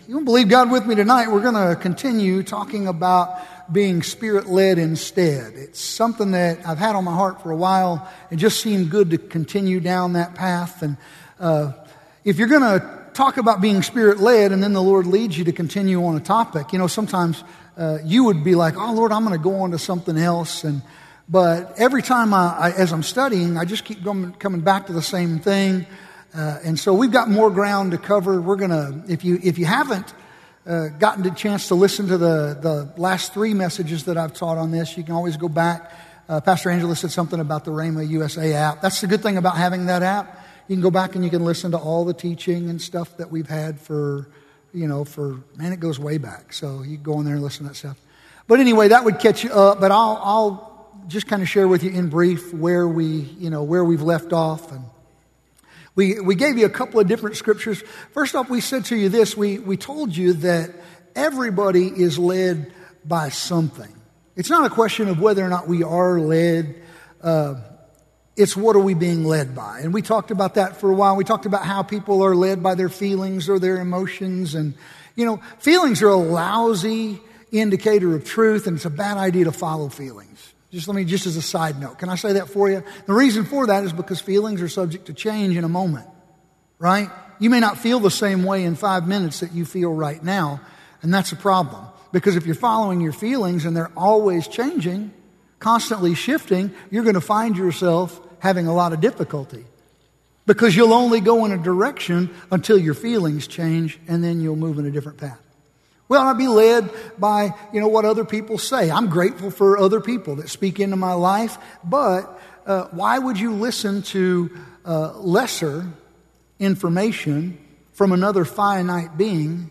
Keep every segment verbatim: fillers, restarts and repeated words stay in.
You won't believe God with me tonight. We're going to continue talking about being Spirit-led instead. It's something that I've had on my heart for a while. It just seemed good to continue down that path. And uh, if you're going to talk about being Spirit-led and then the Lord leads you to continue on a topic, you know, sometimes uh, you would be like, oh, Lord, I'm going to go on to something else. And But every time I, I, as I'm studying, I just keep going, coming back to the same thing. Uh, and so we've got more ground to cover. We're going to, if you if you haven't uh, gotten the chance to listen to the, the last three messages that I've taught on this, you can always go back. Uh, Pastor Angela said something about the Rhema U S A app. That's the good thing about having that app. You can go back and you can listen to all the teaching and stuff that we've had for, you know, for, man, it goes way back. So you can go in there and listen to that stuff. But anyway, that would catch you up. But I'll, I'll just kind of share with you in brief where we, you know, where we've left off. And We we gave you a couple of different scriptures. First off, we said to you this. We, we told you that everybody is led by something. It's not a question of whether or not we are led. Uh, it's what are we being led by. And we talked about that for a while. We talked about how people are led by their feelings or their emotions. And, you know, feelings are a lousy indicator of truth, and it's a bad idea to follow feelings. Just let me, just as a side note, can I say that for you? The reason for that is because feelings are subject to change in a moment, right? You may not feel the same way in five minutes that you feel right now, and that's a problem. Because if you're following your feelings and they're always changing, constantly shifting, you're going to find yourself having a lot of difficulty. Because you'll only go in a direction until your feelings change, and then you'll move in a different path. Well, I'll be led by, you know, what other people say. I'm grateful for other people that speak into my life, but uh, why would you listen to uh, lesser information from another finite being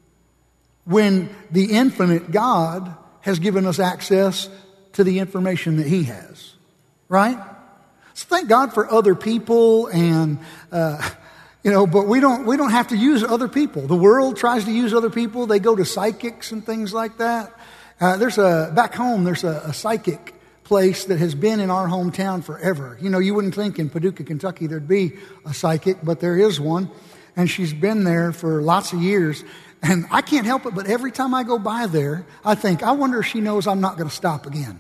when the infinite God has given us access to the information that He has, right? So thank God for other people and uh You know, but we don't we don't have to use other people. The world tries to use other people. They go to psychics and things like that. Uh, there's a back home. There's a, a psychic place that has been in our hometown forever. You know, you wouldn't think in Paducah, Kentucky, there'd be a psychic, but there is one, and she's been there for lots of years. And I can't help it, but every time I go by there, I think, I wonder if she knows I'm not going to stop again.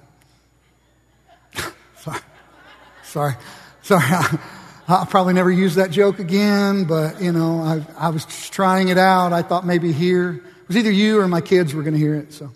sorry, sorry, sorry. I'll probably never use that joke again, but, you know, I, I was just trying it out. I thought maybe here. It was either you or my kids were going to hear it, so.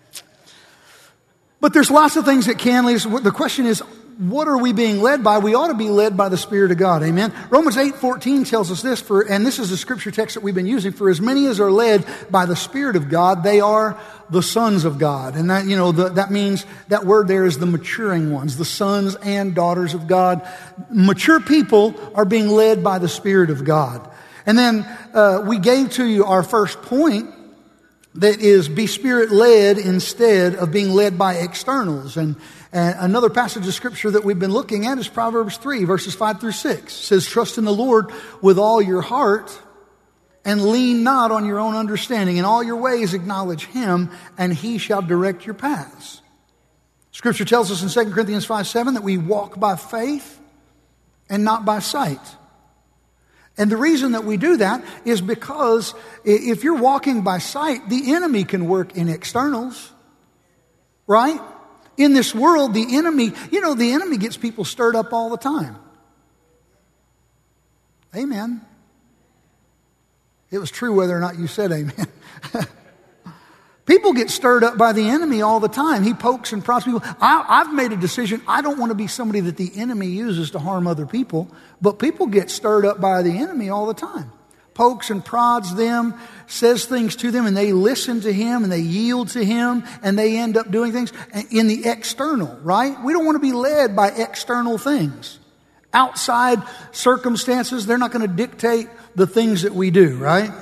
But there's lots of things that can lead us. The question is, what are we being led by? We ought to be led by the Spirit of God, amen? Romans eight fourteen tells us this, for, and this is the scripture text that we've been using, for as many as are led by the Spirit of God, they are the sons of God. And that, you know, the, that means, that word there is the maturing ones, the sons and daughters of God. Mature people are being led by the Spirit of God. And then uh, we gave to you our first point, that is be Spirit-led instead of being led by externals. And, and another passage of Scripture that we've been looking at is Proverbs three, verses five through six. It says, trust in the Lord with all your heart and lean not on your own understanding. In all your ways acknowledge Him, and He shall direct your paths. Scripture tells us in Second Corinthians five seven that we walk by faith and not by sight. And the reason that we do that is because if you're walking by sight, the enemy can work in externals, right? In this world, the enemy, you know, the enemy gets people stirred up all the time. Amen. It was true whether or not you said amen. People get stirred up by the enemy all the time. He pokes and prods people. I, I've made a decision. I don't want to be somebody that the enemy uses to harm other people. But people get stirred up by the enemy all the time. Pokes and prods them, says things to them, and they listen to him, and they yield to him, and they end up doing things in the external, right? We don't want to be led by external things. Outside circumstances, they're not going to dictate the things that we do, right?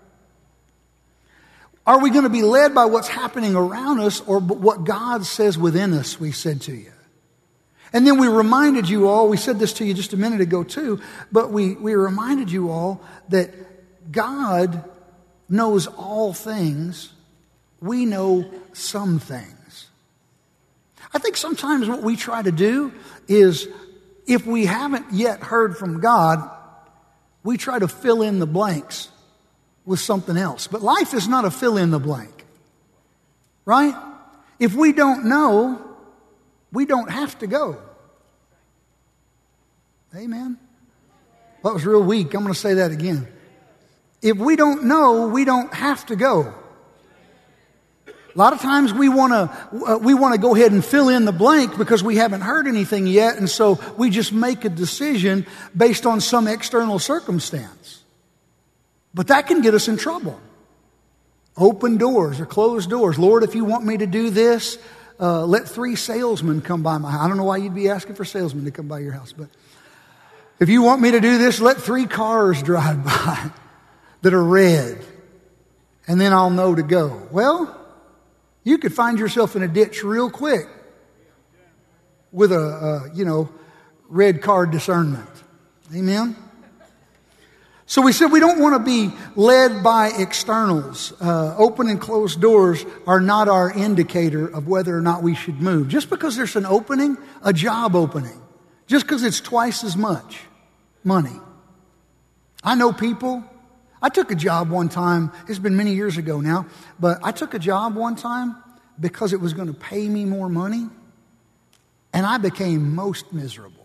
Are we going to be led by what's happening around us or what God says within us, we said to you. And then we reminded you all, we said this to you just a minute ago too, but we, we reminded you all that God knows all things. We know some things. I think sometimes what we try to do is, if we haven't yet heard from God, we try to fill in the blanks with something else. But life is not a fill in the blank, right? If we don't know, we don't have to go. Amen. That was real weak. I'm going to say that again. If we don't know, we don't have to go. A lot of times we want to uh, we want to go ahead and fill in the blank because we haven't heard anything yet, and so we just make a decision based on some external circumstance. But that can get us in trouble. Open doors or closed doors. Lord, if you want me to do this, uh, let three salesmen come by my house. I don't know why you'd be asking for salesmen to come by your house, but if you want me to do this, let three cars drive by that are red, and then I'll know to go. Well, you could find yourself in a ditch real quick with a, a you know, red car discernment. Amen? So we said we don't want to be led by externals. Uh, open and closed doors are not our indicator of whether or not we should move. Just because there's an opening, a job opening, just because it's twice as much money. I know people. I took a job one time, it's been many years ago now, but I took a job one time because it was going to pay me more money, and I became most miserable.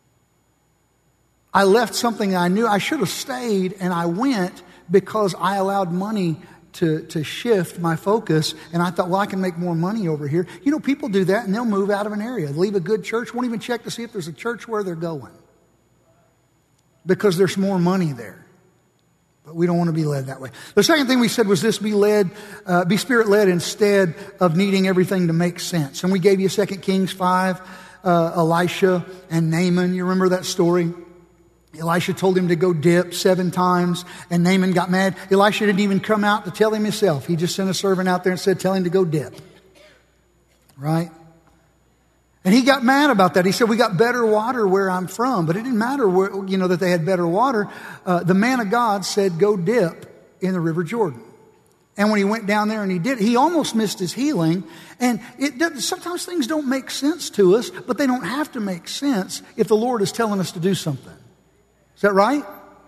I left something I knew I should have stayed, and I went because I allowed money to, to shift my focus, and I thought, well, I can make more money over here. You know, people do that, and they'll move out of an area, leave a good church, won't even check to see if there's a church where they're going because there's more money there. But we don't want to be led that way. The second thing we said was this: be led, uh, be Spirit-led instead of needing everything to make sense. And we gave you Second Kings five, uh, Elisha and Naaman. You remember that story? Elisha told him to go dip seven times, and Naaman got mad. Elisha didn't even come out to tell him himself. He just sent a servant out there and said, tell him to go dip. Right? And he got mad about that. He said, we got better water where I'm from. But it didn't matter where, you know, that they had better water. Uh, the man of God said, go dip in the River Jordan. And when he went down there and he did, he almost missed his healing. And it does, sometimes things don't make sense to us, but they don't have to make sense if the Lord is telling us to do something. Is that right?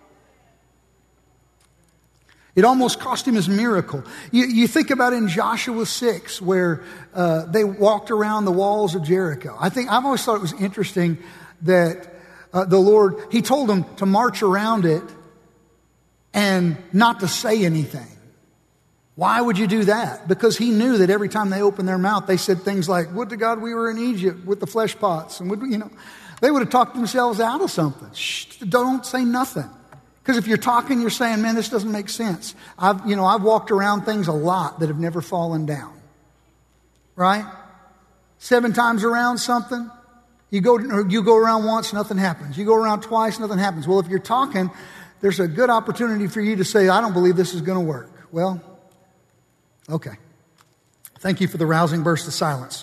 It almost cost him his miracle. You, you think about in Joshua six where uh, they walked around the walls of Jericho. I think I've always thought it was interesting that uh, the Lord, he told them to march around it and not to say anything. Why would you do that? Because he knew that every time they opened their mouth, they said things like, would to God we were in Egypt with the flesh pots. And would, you know, they would have talked themselves out of something. Shh, don't say nothing. Because if you're talking, you're saying, man, this doesn't make sense. I've, you know, I've walked around things a lot that have never fallen down. Right? Seven times around something, you go, you go around once, nothing happens. You go around twice, nothing happens. Well, if you're talking, there's a good opportunity for you to say, I don't believe this is going to work. Well, okay. Thank you for the rousing burst of silence.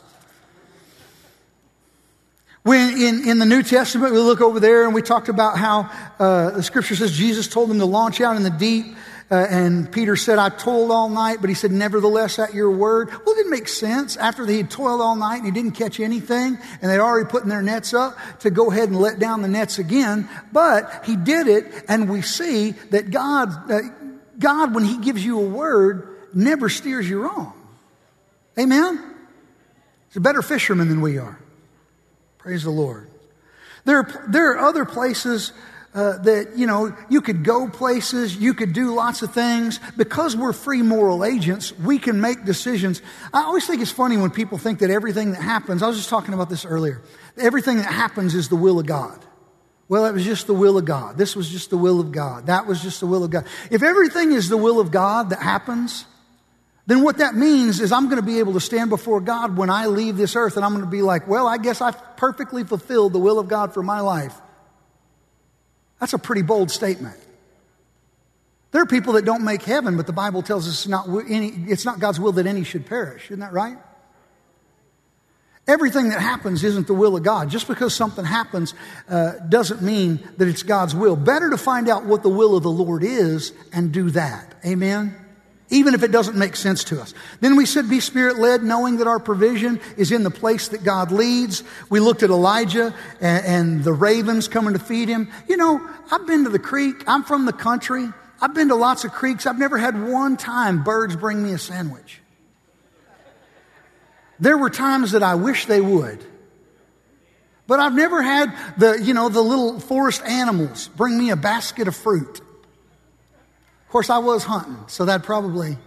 When in, in the New Testament, we look over there and we talked about how uh, the scripture says Jesus told them to launch out in the deep. Uh, and Peter said, I toiled all night, but he said, nevertheless, at your word. Well, it didn't make sense after they had toiled all night and he didn't catch anything and they'd already put their nets up to go ahead and let down the nets again. But he did it, and we see that God, uh, God, when he gives you a word, never steers you wrong. Amen? He's a better fisherman than we are. Praise the Lord. There are, there are other places uh, that, you know, you could go places, you could do lots of things. Because we're free moral agents, we can make decisions. I always think it's funny when people think that everything that happens, I was just talking about this earlier, everything that happens is the will of God. Well, it was just the will of God. This was just the will of God. That was just the will of God. If everything is the will of God that happens, then what that means is I'm going to be able to stand before God when I leave this earth, and I'm going to be like, well, I guess I've perfectly fulfilled the will of God for my life. That's a pretty bold statement. There are people that don't make heaven, but the Bible tells us it's not, any, it's not God's will that any should perish. Isn't that right? Everything that happens isn't the will of God. Just because something happens uh, doesn't mean that it's God's will. Better to find out what the will of the Lord is and do that. Amen? Even if it doesn't make sense to us. Then we said be Spirit-led, knowing that our provision is in the place that God leads. We looked at Elijah and, and the ravens coming to feed him. You know, I've been to the creek. I'm from the country. I've been to lots of creeks. I've never had one time birds bring me a sandwich. There were times that I wish they would. But I've never had the, you know, the little forest animals bring me a basket of fruit. Of course, I was hunting, so that probably...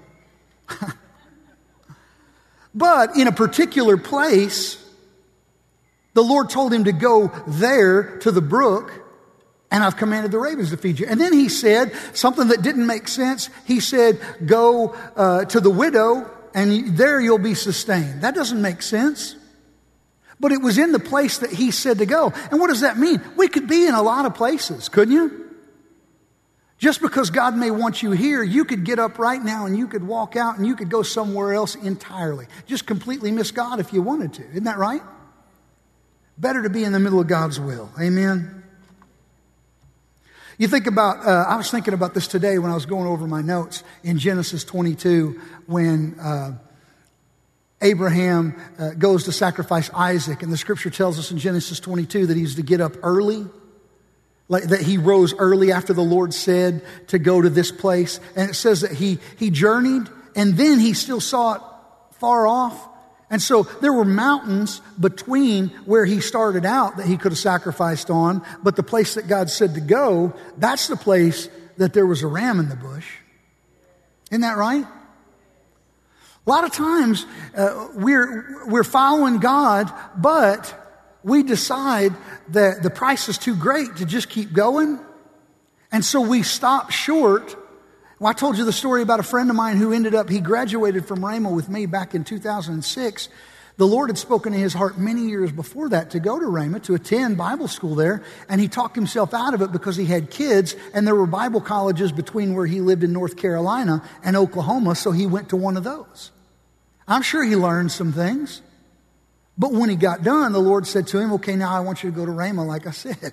But in a particular place, the Lord told him to go there to the brook, and I've commanded the ravens to feed you. And then he said something that didn't make sense. He said, go uh, to the widow, and there you'll be sustained. That doesn't make sense. But it was in the place that he said to go. And what does that mean? We could be in a lot of places, couldn't you? Just because God may want you here, you could get up right now and you could walk out and you could go somewhere else entirely. Just completely miss God if you wanted to. Isn't that right? Better to be in the middle of God's will. Amen. You think about, uh, I was thinking about this today when I was going over my notes in Genesis twenty-two when uh, Abraham uh, goes to sacrifice Isaac. And the scripture tells us in Genesis twenty-two that he's to get up early. Like that he rose early after the Lord said to go to this place. And it says that he, he journeyed and then he still saw it far off. And so there were mountains between where he started out that he could have sacrificed on. But the place that God said to go, that's the place that there was a ram in the bush. Isn't that right? A lot of times uh, we're, we're following God, but we decide that the price is too great to just keep going. And so we stop short. Well, I told you the story about a friend of mine who ended up, he graduated from Rhema with me back in two thousand six. The Lord had spoken to his heart many years before that to go to Rhema, to attend Bible school there. And he talked himself out of it because he had kids and there were Bible colleges between where he lived in North Carolina and Oklahoma. So he went to one of those. I'm sure he learned some things. But when he got done, the Lord said to him, okay, now I want you to go to Rhema like I said.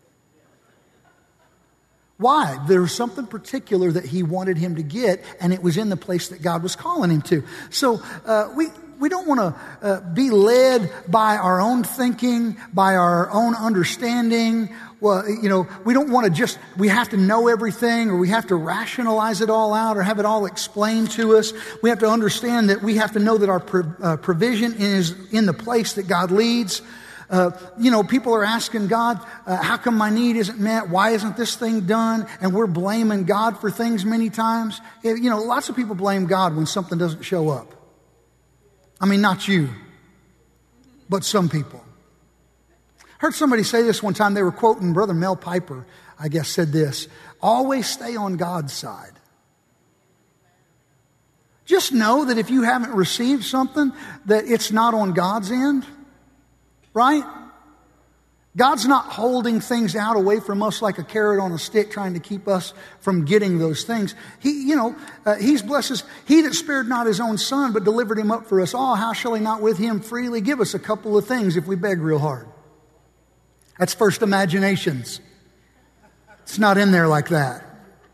Why? There was something particular that he wanted him to get, and it was in the place that God was calling him to. So uh, we, we don't want to uh, be led by our own thinking, by our own understanding. Well, you know, we don't want to just, we have to know everything or we have to rationalize it all out or have it all explained to us. We have to understand that we have to know that our pro- uh, provision is in the place that God leads. Uh, you know, people are asking God, uh, how come my need isn't met? Why isn't this thing done? And we're blaming God for things many times. You know, lots of people blame God when something doesn't show up. I mean, not you, but some people. Heard somebody say this one time. They were quoting Brother Mel Piper, I guess, said this: always stay on God's side. Just know that if you haven't received something, that it's not on God's end, right? God's not holding things out away from us like a carrot on a stick trying to keep us from getting those things. He, you know, uh, He's blessed us. He that spared not His own Son, but delivered Him up for us all, how shall He not with Him freely give us a couple of things if we beg real hard? That's first imaginations. It's not in there like that.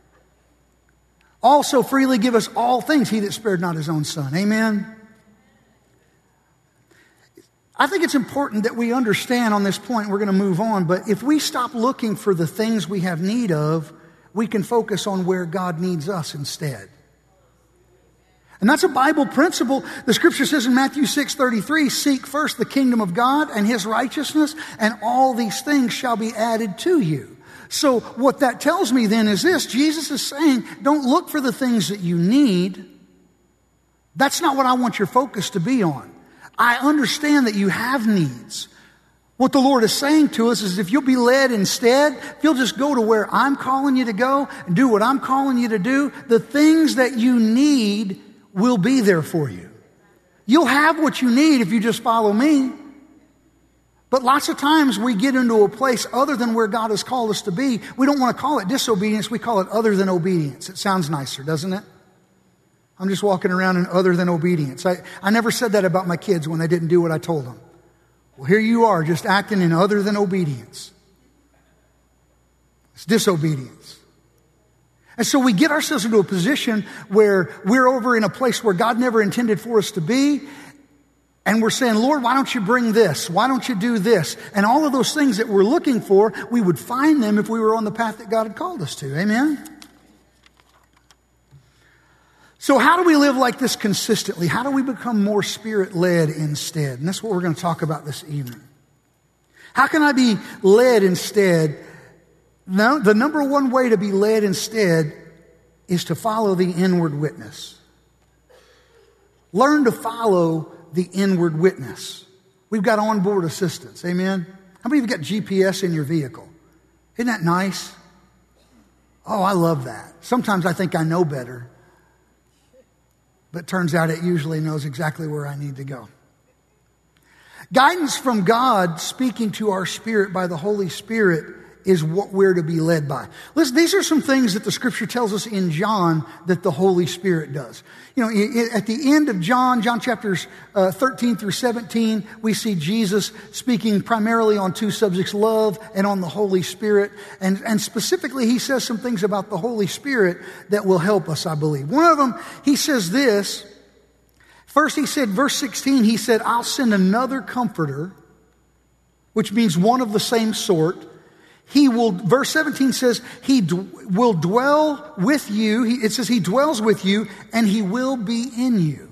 Also freely give us all things, He that spared not His own Son. Amen? I think it's important that we understand on this point, we're going to move on, but if we stop looking for the things we have need of, we can focus on where God needs us instead. And that's a Bible principle. The scripture says in Matthew six thirty-three, seek first the kingdom of God and His righteousness, and all these things shall be added to you. So what that tells me then is this: Jesus is saying, don't look for the things that you need. That's not what I want your focus to be on. I understand that you have needs. What the Lord is saying to us is if you'll be led instead, if you'll just go to where I'm calling you to go and do what I'm calling you to do, the things that you need will be there for you. You'll have what you need if you just follow me. But lots of times we get into a place other than where God has called us to be. We don't want to call it disobedience. We call it other than obedience. It sounds nicer, doesn't it? I'm just walking around in other than obedience. I, I never said that about my kids when they didn't do what I told them. Well, here you are just acting in other than obedience. It's disobedience. And so we get ourselves into a position where we're over in a place where God never intended for us to be. And we're saying, Lord, why don't you bring this? Why don't you do this? And all of those things that we're looking for, we would find them if we were on the path that God had called us to. Amen? So how do we live like this consistently? How do we become more Spirit-led instead? And that's what we're going to talk about this evening. How can I be led instead? No, the number one way to be led instead is to follow the inward witness. Learn to follow the inward witness. We've got onboard assistance. Amen? How many of you got G P S in your vehicle? Isn't that nice? Oh, I love that. Sometimes I think I know better. But it turns out it usually knows exactly where I need to go. Guidance from God speaking to our spirit by the Holy Spirit is what we're to be led by. Listen, these are some things that the Scripture tells us in John that the Holy Spirit does. You know, at the end of John, John chapters uh, thirteen through seventeen, we see Jesus speaking primarily on two subjects, love and on the Holy Spirit. And, and specifically, he says some things about the Holy Spirit that will help us, I believe. One of them, he says this. First, he said, verse sixteen, he said, I'll send another comforter, which means one of the same sort. He will, verse seventeen says, he d- will dwell with you. He, it says he dwells with you and he will be in you.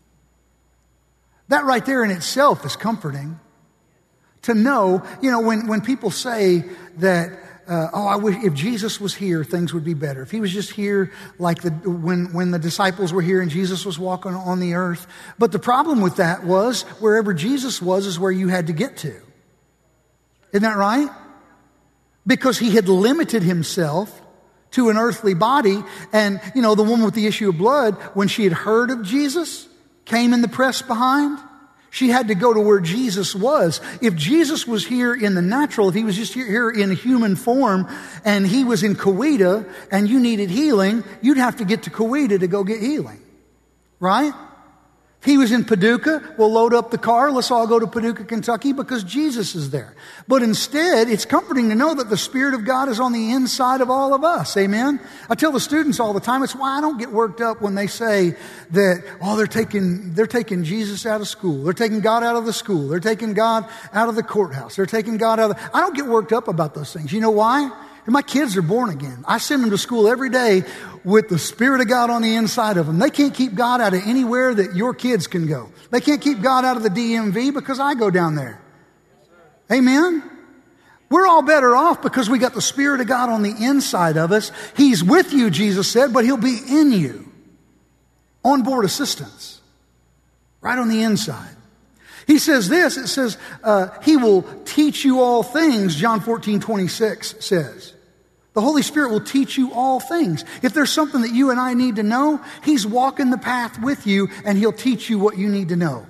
That right there in itself is comforting. To know, you know, when, when people say that, uh, oh, I wish if Jesus was here, things would be better. If he was just here like the, when, when the disciples were here and Jesus was walking on the earth. But the problem with that was wherever Jesus was is where you had to get to. Isn't that right? Because he had limited himself to an earthly body. And, you know, the woman with the issue of blood, when she had heard of Jesus, came in the press behind. She had to go to where Jesus was. If Jesus was here in the natural, if he was just here in human form, and he was in Coweta, and you needed healing, you'd have to get to Coweta to go get healing. Right? If he was in Paducah, we'll load up the car. Let's all go to Paducah, Kentucky, because Jesus is there. But instead, it's comforting to know that the Spirit of God is on the inside of all of us. Amen? I tell the students all the time, it's why I don't get worked up when they say that, oh, they're taking, they're taking Jesus out of school. They're taking God out of the school. They're taking God out of the courthouse. They're taking God out of the... I don't get worked up about those things. You know why? My kids are born again. I send them to school every day with the Spirit of God on the inside of them. They can't keep God out of anywhere that your kids can go. They can't keep God out of the D M V because I go down there. Amen? We're all better off because we got the Spirit of God on the inside of us. He's with you, Jesus said, but he'll be in you. Onboard assistance. Right on the inside. He says this, it says, uh, he will teach you all things, John fourteen twenty-six says. The Holy Spirit will teach you all things. If there's something that you and I need to know, he's walking the path with you and he'll teach you what you need to know.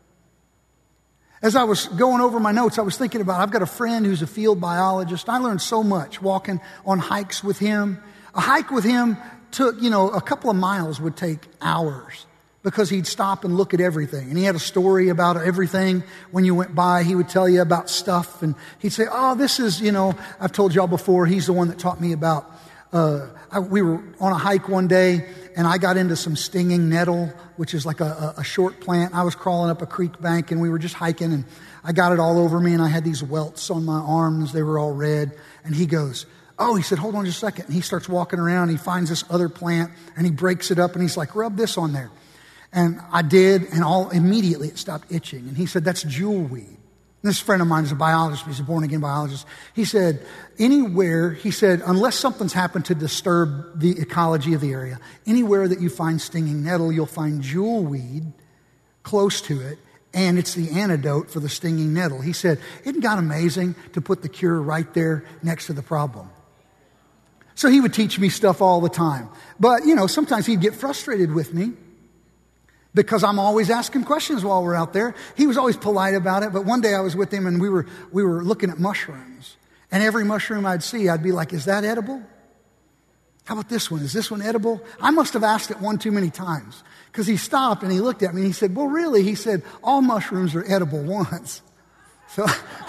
As I was going over my notes, I was thinking about, I've got a friend who's a field biologist. I learned so much walking on hikes with him. A hike with him took, you know, a couple of miles would take hours. Because he'd stop and look at everything. And he had a story about everything. When you went by, he would tell you about stuff. And he'd say, oh, this is, you know, I've told y'all before, he's the one that taught me about, uh, I, we were on a hike one day, and I got into some stinging nettle, which is like a, a, a short plant. I was crawling up a creek bank, and we were just hiking, and I got it all over me, and I had these welts on my arms. They were all red. And he goes, oh, he said, hold on just a second. And he starts walking around, and he finds this other plant, and he breaks it up, and he's like, rub this on there. And I did, and all immediately it stopped itching. And he said, that's jewelweed. And this friend of mine is a biologist. He's a born-again biologist. He said, anywhere, he said, unless something's happened to disturb the ecology of the area, anywhere that you find stinging nettle, you'll find jewelweed close to it, and it's the antidote for the stinging nettle. He said, isn't God amazing to put the cure right there next to the problem? So he would teach me stuff all the time. But, you know, sometimes he'd get frustrated with me, because I'm always asking questions while we're out there. He was always polite about it, but one day I was with him and we were we were looking at mushrooms. And every mushroom I'd see, I'd be like, is that edible? How about this one? Is this one edible? I must have asked it one too many times. Because he stopped and he looked at me and he said, well, really? He said, all mushrooms are edible once. So,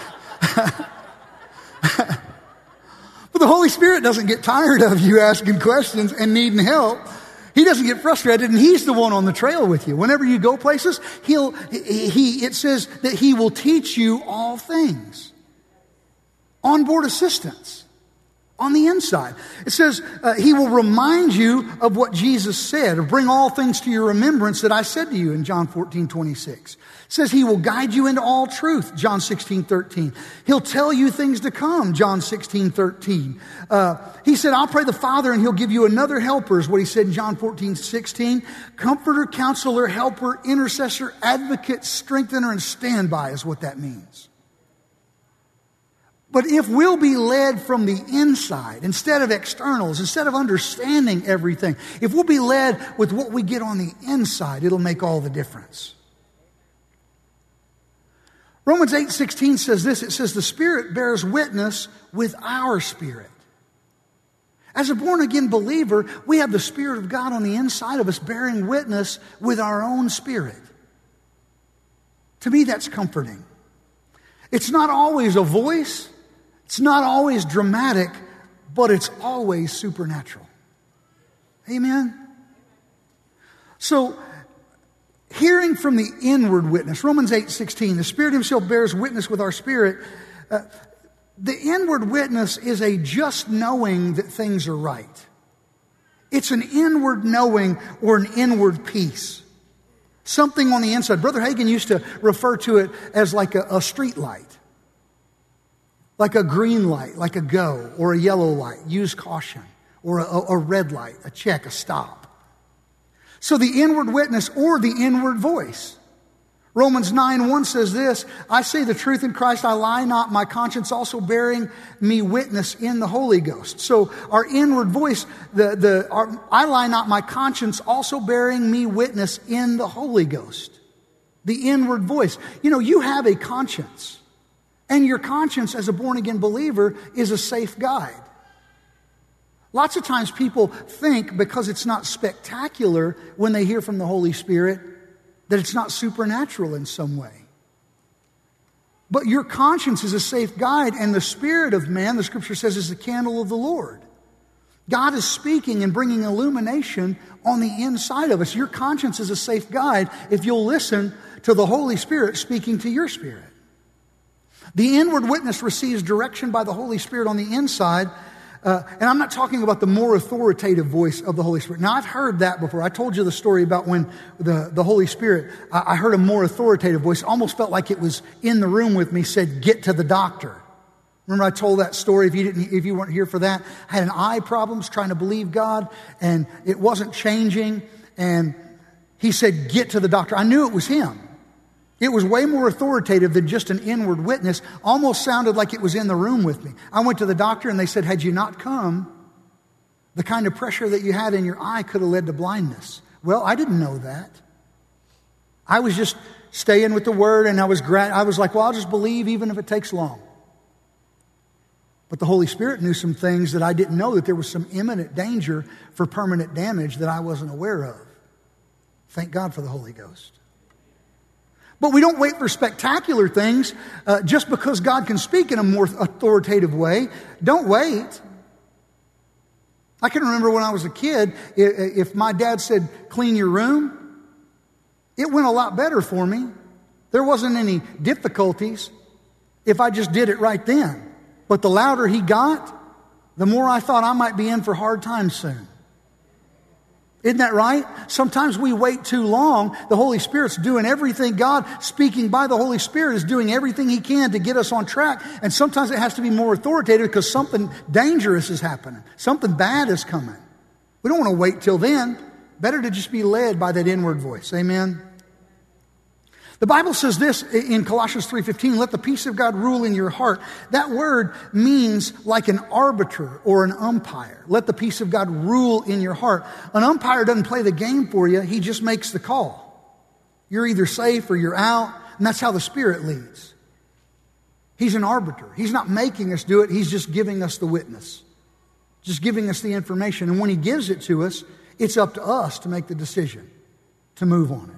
but the Holy Spirit doesn't get tired of you asking questions and needing help. He doesn't get frustrated, and he's the one on the trail with you. Whenever you go places, he'll, he, it says that he will teach you all things. Onboard assistance. On the inside. It says, uh, he will remind you of what Jesus said, or bring all things to your remembrance that I said to you in John fourteen twenty-six. It says he will guide you into all truth, John sixteen thirteen. He'll tell you things to come, John sixteen thirteen. Uh, he said, I'll pray the Father and he'll give you another helper, is what he said in John fourteen sixteen. Comforter, counselor, helper, intercessor, advocate, strengthener, and standby is what that means. But if we'll be led from the inside, instead of externals, instead of understanding everything, if we'll be led with what we get on the inside, it'll make all the difference. Romans eight sixteen says this. It says, the Spirit bears witness with our spirit. As a born-again believer, we have the Spirit of God on the inside of us bearing witness with our own spirit. To me, that's comforting. It's not always a voice. It's not always dramatic, but it's always supernatural. Amen? So, hearing from the inward witness, Romans eight sixteen, the Spirit himself bears witness with our spirit. Uh, the inward witness is a just knowing that things are right. It's an inward knowing or an inward peace. Something on the inside. Brother Hagin used to refer to it as like a, a street light. Like a green light, like a go, or a yellow light, use caution, or a, a red light, a check, a stop. So the inward witness or the inward voice. Romans nine one says this, I say the truth in Christ, I lie not, my conscience also bearing me witness in the Holy Ghost. So our inward voice, the, the, our, I lie not, my conscience also bearing me witness in the Holy Ghost. The inward voice. You know, you have a conscience. And your conscience as a born-again believer is a safe guide. Lots of times people think because it's not spectacular when they hear from the Holy Spirit that it's not supernatural in some way. But your conscience is a safe guide, and the spirit of man, the Scripture says, is the candle of the Lord. God is speaking and bringing illumination on the inside of us. Your conscience is a safe guide if you'll listen to the Holy Spirit speaking to your spirit. The inward witness receives direction by the Holy Spirit on the inside. Uh, and I'm not talking about the more authoritative voice of the Holy Spirit. Now, I've heard that before. I told you the story about when the, the Holy Spirit, I, I heard a more authoritative voice. Almost felt like it was in the room with me, said, get to the doctor. Remember I told that story? If you didn't, if you weren't here for that, I had an eye problems trying to believe God, and it wasn't changing. And he said, get to the doctor. I knew it was him. It was way more authoritative than just an inward witness. Almost sounded like it was in the room with me. I went to the doctor and they said, had you not come, the kind of pressure that you had in your eye could have led to blindness. Well, I didn't know that. I was just staying with the Word, and I was gra- I was like, well, I'll just believe even if it takes long. But the Holy Spirit knew some things that I didn't know, that there was some imminent danger for permanent damage that I wasn't aware of. Thank God for the Holy Ghost. But we don't wait for spectacular things uh, just because God can speak in a more authoritative way. Don't wait. I can remember when I was a kid, if my dad said, clean your room, it went a lot better for me. There wasn't any difficulties if I just did it right then. But the louder he got, the more I thought I might be in for hard times soon. Isn't that right? Sometimes we wait too long. The Holy Spirit's doing everything. God, speaking by the Holy Spirit, is doing everything He can to get us on track. And sometimes it has to be more authoritative because something dangerous is happening. Something bad is coming. We don't want to wait till then. Better to just be led by that inward voice. Amen? The Bible says this in Colossians three fifteen, let the peace of God rule in your heart. That word means like an arbiter or an umpire. Let the peace of God rule in your heart. An umpire doesn't play the game for you. He just makes the call. You're either safe or you're out, and that's how the Spirit leads. He's an arbiter. He's not making us do it. He's just giving us the witness, just giving us the information. And when He gives it to us, it's up to us to make the decision to move on it.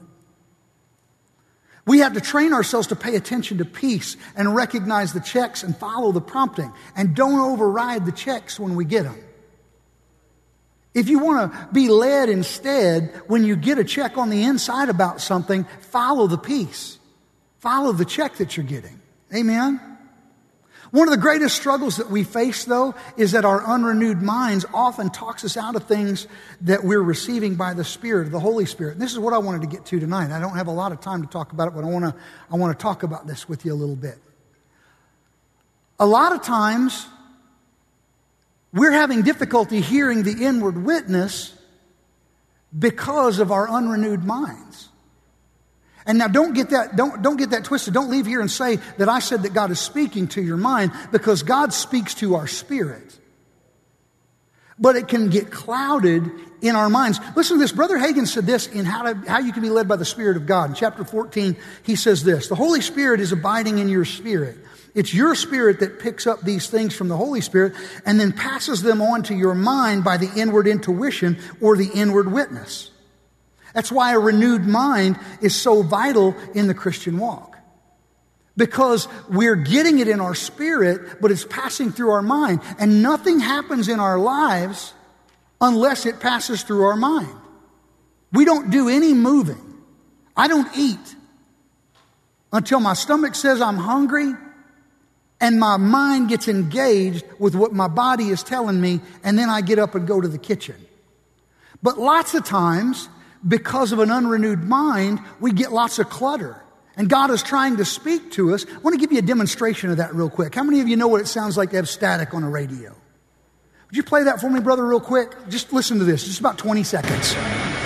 We have to train ourselves to pay attention to peace and recognize the checks and follow the prompting. And don't override the checks when we get them. If you want to be led instead, when you get a check on the inside about something, follow the peace. Follow the check that you're getting. Amen? One of the greatest struggles that we face, though, is that our unrenewed minds often talks us out of things that we're receiving by the Spirit, the Holy Spirit. And this is what I wanted to get to tonight. I don't have a lot of time to talk about it, but I want to I want to talk about this with you a little bit. A lot of times, we're having difficulty hearing the inward witness because of our unrenewed minds. And now don't get that, don't, don't get that twisted. Don't leave here and say that I said that God is speaking to your mind, because God speaks to our spirit. But it can get clouded in our minds. Listen to this. Brother Hagin said this in how, to, how you can be led by the Spirit of God. In chapter fourteen, he says this: the Holy Spirit is abiding in your spirit. It's your spirit that picks up these things from the Holy Spirit and then passes them on to your mind by the inward intuition or the inward witness. That's why a renewed mind is so vital in the Christian walk. Because we're getting it in our spirit, but it's passing through our mind. And nothing happens in our lives unless it passes through our mind. We don't do any moving. I don't eat until my stomach says I'm hungry and my mind gets engaged with what my body is telling me, and then I get up and go to the kitchen. But lots of times, because of an unrenewed mind, we get lots of clutter. And God is trying to speak to us. I want to give you a demonstration of that real quick. How many of you know what it sounds like to have static on a radio? Would you play that for me, brother, real quick? Just listen to this. Just about twenty seconds.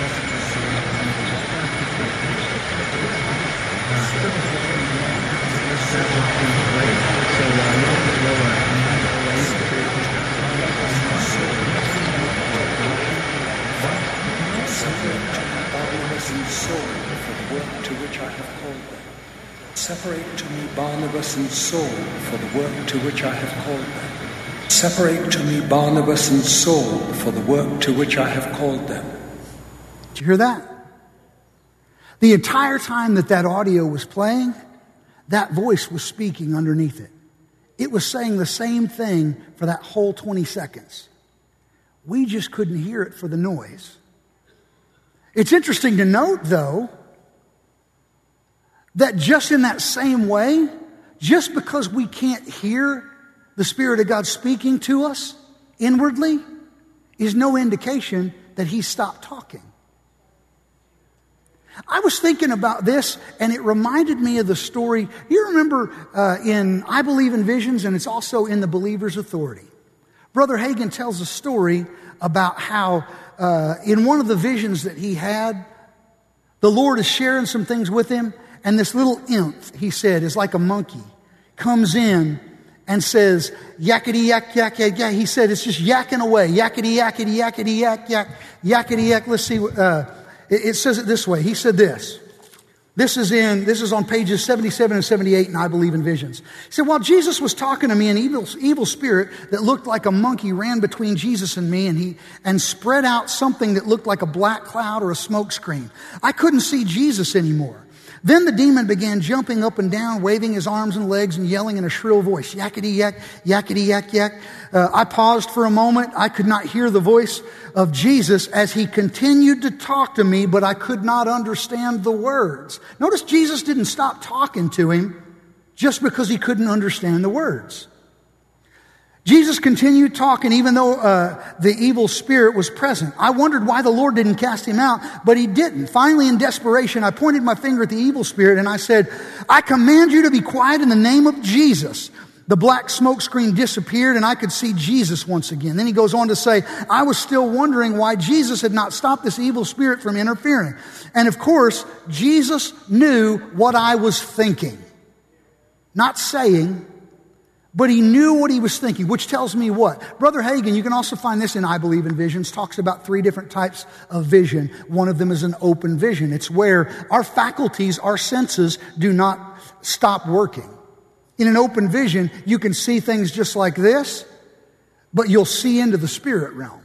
Separate to me Barnabas and Saul for the work to which I have called them. Separate to me Barnabas and Saul for the work to which I have called them. Did you hear that? The entire time that that audio was playing, that voice was speaking underneath it. It was saying the same thing for that whole twenty seconds. We just couldn't hear it for the noise. It's interesting to note, though, that just in that same way, just because we can't hear the Spirit of God speaking to us inwardly, is no indication that He stopped talking. I was thinking about this, and it reminded me of the story. You remember uh, in I Believe in Visions, and it's also in The Believer's Authority. Brother Hagin tells a story about how uh, in one of the visions that he had, the Lord is sharing some things with him, and this little imp, he said, is like a monkey, comes in and says, yakety yak, yak, yak, yak. He said, it's just yakking away, yakety, yakety, yakety, yak, yak, yakety, yak. Let's see, uh, it, it says it this way. He said this. This is in, this is on pages seventy-seven and seventy-eight in I Believe in Visions. He said, while Jesus was talking to me, an evil, evil spirit that looked like a monkey ran between Jesus and me, and he, and spread out something that looked like a black cloud or a smoke screen. I couldn't see Jesus anymore. Then the demon began jumping up and down, waving his arms and legs and yelling in a shrill voice, yakety yak, yakety yak yak. Uh, I paused for a moment. I could not hear the voice of Jesus as he continued to talk to me, but I could not understand the words. Notice Jesus didn't stop talking to him just because he couldn't understand the words. Jesus continued talking even though uh, the evil spirit was present. I wondered why the Lord didn't cast him out, but he didn't. Finally, in desperation, I pointed my finger at the evil spirit and I said, I command you to be quiet in the name of Jesus. The black smoke screen disappeared and I could see Jesus once again. Then he goes on to say, I was still wondering why Jesus had not stopped this evil spirit from interfering. And of course, Jesus knew what I was thinking. Not saying, but he knew what he was thinking, which tells me what? Brother Hagin, you can also find this in I Believe in Visions, talks about three different types of vision. One of them is an open vision. It's where our faculties, our senses do not stop working. In an open vision, you can see things just like this, but you'll see into the spirit realm.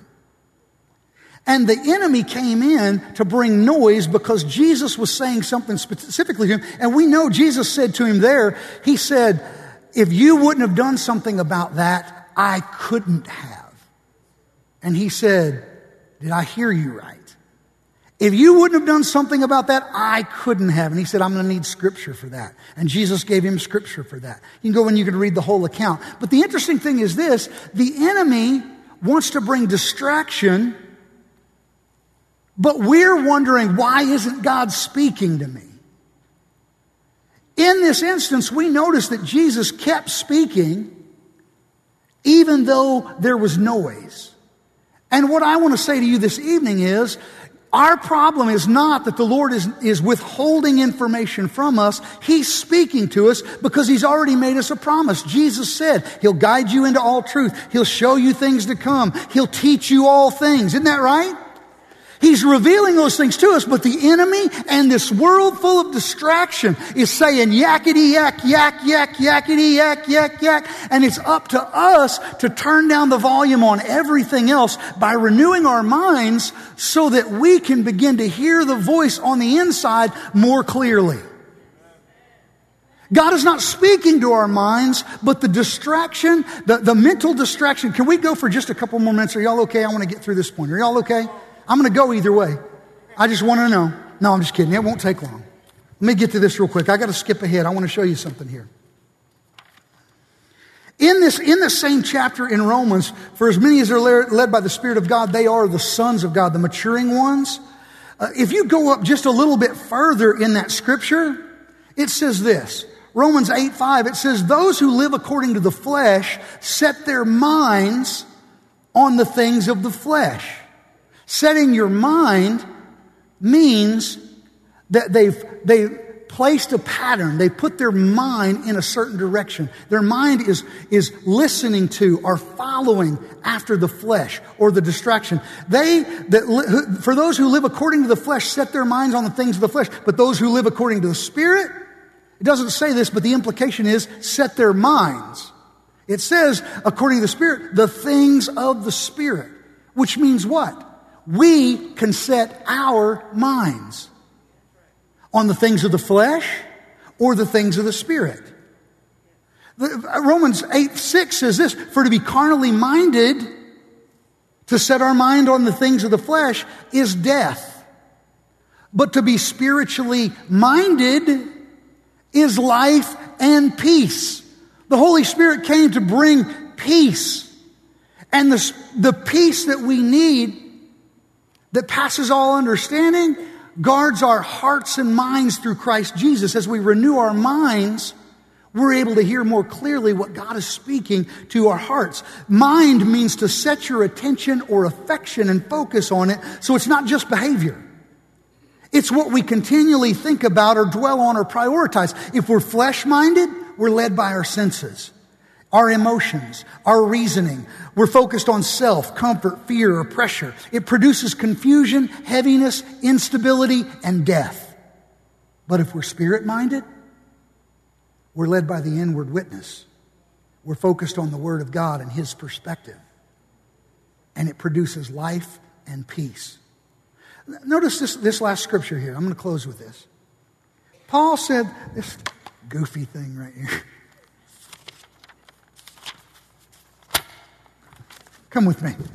And the enemy came in to bring noise because Jesus was saying something specifically to him. And we know Jesus said to him there, he said, if you wouldn't have done something about that, I couldn't have. And he said, did I hear you right? If you wouldn't have done something about that, I couldn't have. And he said, I'm going to need scripture for that. And Jesus gave him scripture for that. You can go and you can read the whole account. But the interesting thing is this, the enemy wants to bring distraction, but we're wondering, why isn't God speaking to me? In this instance, we notice that Jesus kept speaking even though there was noise. And what I want to say to you this evening is, our problem is not that the Lord is, is withholding information from us. He's speaking to us because He's already made us a promise. Jesus said, He'll guide you into all truth. He'll show you things to come. He'll teach you all things. Isn't that right? He's revealing those things to us, but the enemy and this world full of distraction is saying yakety yak, yak, yak, yakety yak, yak, yak. And it's up to us to turn down the volume on everything else by renewing our minds so that we can begin to hear the voice on the inside more clearly. God is not speaking to our minds, but the distraction, the, the mental distraction. Can we go for just a couple more minutes? Are y'all okay? I want to get through this point. Are y'all okay? I'm going to go either way. I just want to know. No, I'm just kidding. It won't take long. Let me get to this real quick. I got to skip ahead. I want to show you something here. In this, in the same chapter in Romans, for as many as are led by the Spirit of God, they are the sons of God, the maturing ones. Uh, if you go up just a little bit further in that scripture, it says this. Romans eight five, it says, those who live according to the flesh set their minds on the things of the flesh. Setting your mind means that they've, they've placed a pattern. They put their mind in a certain direction. Their mind is, is listening to or following after the flesh or the distraction. They, that, for those who live according to the flesh, set their minds on the things of the flesh. But those who live according to the Spirit, it doesn't say this, but the implication is set their minds. It says, according to the Spirit, the things of the Spirit. Which means what? We can set our minds on the things of the flesh or the things of the Spirit. The, Romans eight six says this, for to be carnally minded, to set our mind on the things of the flesh, is death. But to be spiritually minded is life and peace. The Holy Spirit came to bring peace. And the, the peace that we need, that passes all understanding, guards our hearts and minds through Christ Jesus. As we renew our minds, we're able to hear more clearly what God is speaking to our hearts. Mind means to set your attention or affection and focus on it, so it's not just behavior. It's what we continually think about or dwell on or prioritize. If we're flesh-minded, we're led by our senses, our emotions, our reasoning. We're focused on self, comfort, fear, or pressure. It produces confusion, heaviness, instability, and death. But if we're spirit-minded, we're led by the inward witness. We're focused on the Word of God and His perspective. And it produces life and peace. Notice this, this last scripture here. I'm going to close with this. Paul said, this goofy thing right here. Come with me.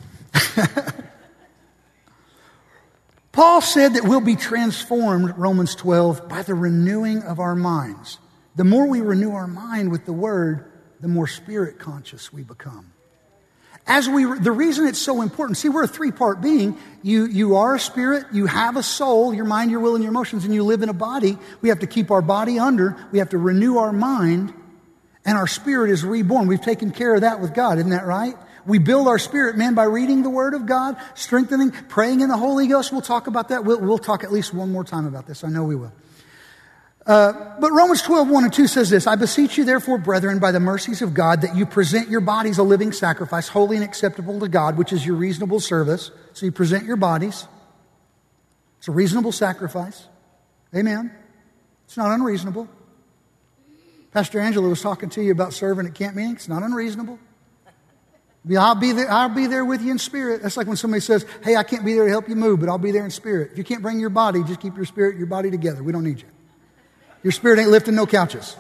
Paul said that we'll be transformed, Romans twelve, by the renewing of our minds. The more we renew our mind with the Word, the more spirit conscious we become. As we, the reason it's so important, see, we're a three-part being. You, you are a spirit, you have a soul, your mind, your will, and your emotions, and you live in a body. We have to keep our body under. We have to renew our mind, and our spirit is reborn. We've taken care of that with God, isn't that right? We build our spirit, man, by reading the Word of God, strengthening, praying in the Holy Ghost. We'll talk about that. We'll, we'll talk at least one more time about this. I know we will. Uh, but Romans twelve, one and two says this, I beseech you therefore, brethren, by the mercies of God, that you present your bodies a living sacrifice, holy and acceptable to God, which is your reasonable service. So you present your bodies. It's a reasonable sacrifice. Amen. It's not unreasonable. Pastor Angela was talking to you about serving at camp meeting. It's not unreasonable. I'll be there, I'll be there with you in spirit. That's like when somebody says, hey, I can't be there to help you move, but I'll be there in spirit. If you can't bring your body, just keep your spirit, your body together. We don't need you. Your spirit ain't lifting no couches.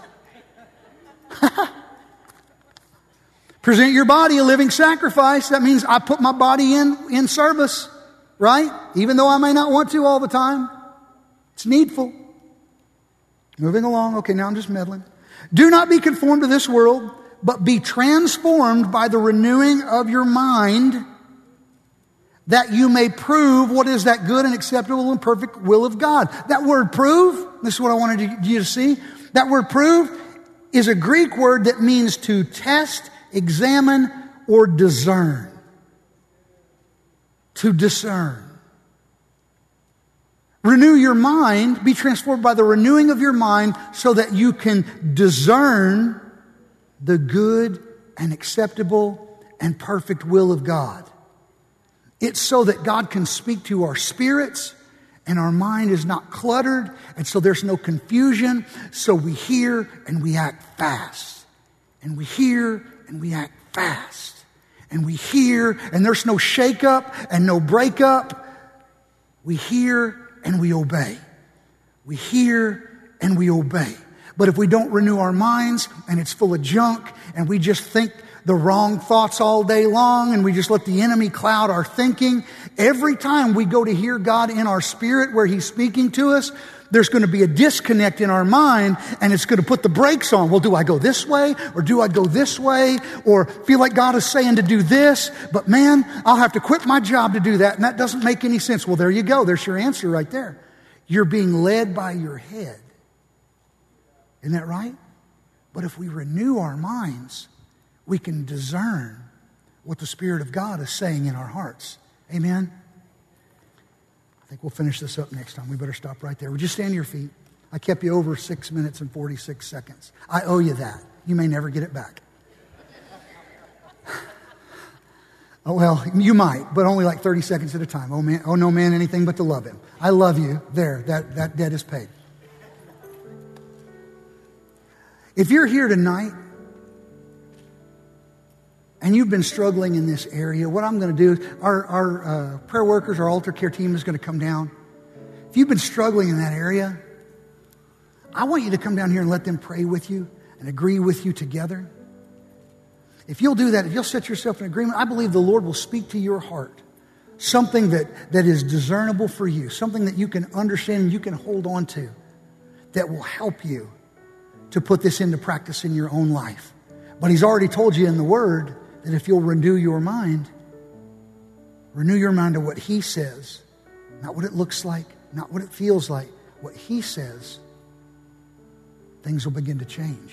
Present your body a living sacrifice. That means I put my body in, in service. right? Even though I may not want to all the time, it's needful. Moving along. Okay, now I'm just meddling. Do not be conformed to this world, but be transformed by the renewing of your mind, that you may prove what is that good and acceptable and perfect will of God. That word prove, this is what I wanted you to see. That word prove is a Greek word that means to test, examine, or discern. To discern. Renew your mind, be transformed by the renewing of your mind so that you can discern the good and acceptable and perfect will of God. It's so that God can speak to our spirits and our mind is not cluttered, and so there's no confusion. So we hear and we act fast. And we hear and we act fast. And we hear and there's no shake-up and no break-up. We hear and we obey. We hear and we obey. But if we don't renew our minds and it's full of junk and we just think the wrong thoughts all day long and we just let the enemy cloud our thinking, every time we go to hear God in our spirit where He's speaking to us, there's going to be a disconnect in our mind and it's going to put the brakes on. Well, do I go this way or do I go this way or feel like God is saying to do this, but man, I'll have to quit my job to do that and that doesn't make any sense. Well, there you go. There's your answer right there. You're being led by your head. Isn't that right? But if we renew our minds, we can discern what the Spirit of God is saying in our hearts. Amen? I think we'll finish this up next time. We better stop right there. Would you stand to your feet? I kept you over six minutes and forty-six seconds. I owe you that. You may never get it back. Oh, well, you might, but only like thirty seconds at a time. Oh, man, oh no man, anything but to love him. I love you. There, that, that debt is paid. If you're here tonight and you've been struggling in this area, what I'm going to do is our, our uh, prayer workers, our altar care team is going to come down. If you've been struggling in that area, I want you to come down here and let them pray with you and agree with you together. If you'll do that, if you'll set yourself in agreement, I believe the Lord will speak to your heart. Something that, that is discernible for you, something that you can understand and you can hold on to that will help you to put this into practice in your own life. But He's already told you in the Word that if you'll renew your mind, renew your mind to what He says, not what it looks like, not what it feels like, what He says, things will begin to change.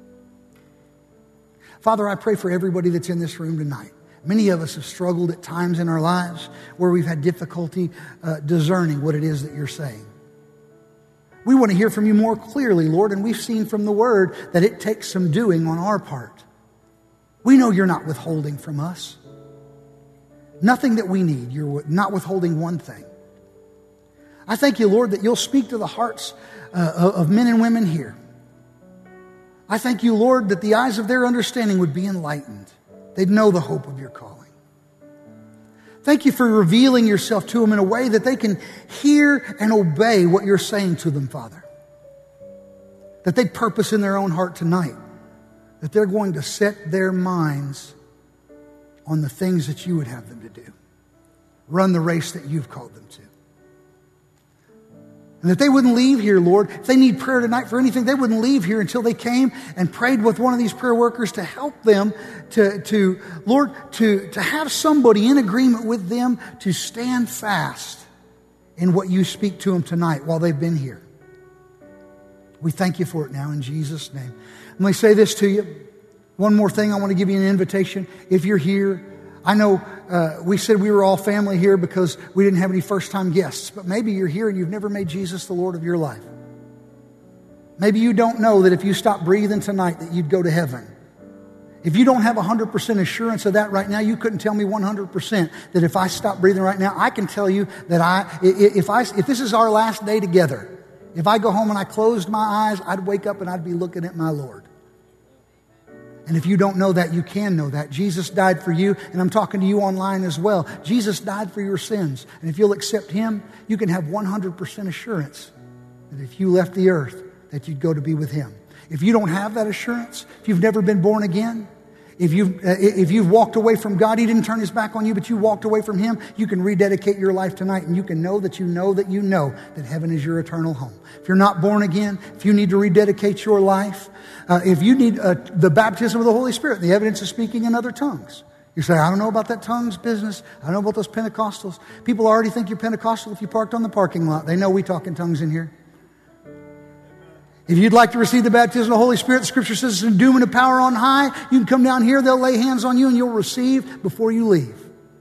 Father, I pray for everybody that's in this room tonight. Many of us have struggled at times in our lives where we've had difficulty uh, discerning what it is that you're saying. We want to hear from you more clearly, Lord, and we've seen from the Word that it takes some doing on our part. We know you're not withholding from us. Nothing that we need. You're not withholding one thing. I thank you, Lord, that you'll speak to the hearts uh, of men and women here. I thank you, Lord, that the eyes of their understanding would be enlightened. They'd know the hope of your calling. Thank you for revealing yourself to them in a way that they can hear and obey what you're saying to them, Father. That they purpose in their own heart tonight that they're going to set their minds on the things that you would have them to do. Run the race that you've called them to. And that they wouldn't leave here, Lord. If they need prayer tonight for anything, they wouldn't leave here until they came and prayed with one of these prayer workers to help them to, to Lord, to, to have somebody in agreement with them to stand fast in what you speak to them tonight while they've been here. We thank you for it now in Jesus' name. Let me say this to you. One more thing, I want to give you an invitation. If you're here, I know uh, we said we were all family here because we didn't have any first-time guests, but maybe you're here and you've never made Jesus the Lord of your life. Maybe you don't know that if you stop breathing tonight that you'd go to heaven. If you don't have one hundred percent assurance of that right now, you couldn't tell me one hundred percent that if I stop breathing right now, I can tell you that I, if I, if this is our last day together, if I go home and I closed my eyes, I'd wake up and I'd be looking at my Lord. And if you don't know that, you can know that. Jesus died for you, and I'm talking to you online as well. Jesus died for your sins. And if you'll accept Him, you can have one hundred percent assurance that if you left the earth, that you'd go to be with Him. If you don't have that assurance, if you've never been born again, If you've, uh, if you've walked away from God, He didn't turn His back on you, but you walked away from Him, you can rededicate your life tonight, and you can know that you know that you know that heaven is your eternal home. If you're not born again, if you need to rededicate your life, uh, if you need uh, the baptism of the Holy Spirit, the evidence of speaking in other tongues. You say, I don't know about that tongues business. I don't know about those Pentecostals. People already think you're Pentecostal if you parked on the parking lot. They know we talk in tongues in here. If you'd like to receive the baptism of the Holy Spirit, the Scripture says it's endowment of power on high. You can come down here, they'll lay hands on you, and you'll receive before you leave.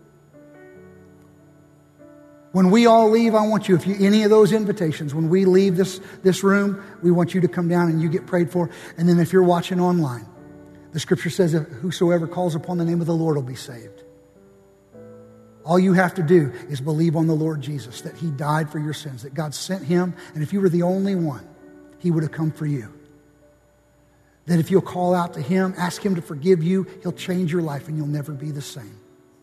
When we all leave, I want you, if you, any of those invitations, when we leave this, this room, we want you to come down and you get prayed for. And then if you're watching online, the Scripture says that whosoever calls upon the name of the Lord will be saved. All you have to do is believe on the Lord Jesus, that He died for your sins, that God sent Him, and if you were the only one, He would have come for you. That if you'll call out to Him, ask Him to forgive you, He'll change your life and you'll never be the same.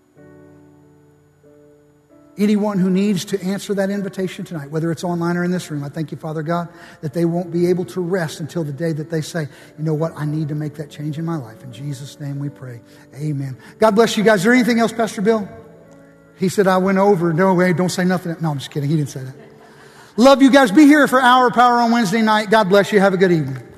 Anyone who needs to answer that invitation tonight, whether it's online or in this room, I thank you, Father God, that they won't be able to rest until the day that they say, you know what, I need to make that change in my life. In Jesus' name we pray. Amen. God bless you guys. Is there anything else, Pastor Bill? He said, I went over. No way, don't say nothing. No, I'm just kidding. He didn't say that. Love you guys. Be here for Hour of Power on Wednesday night. God bless you. Have a good evening.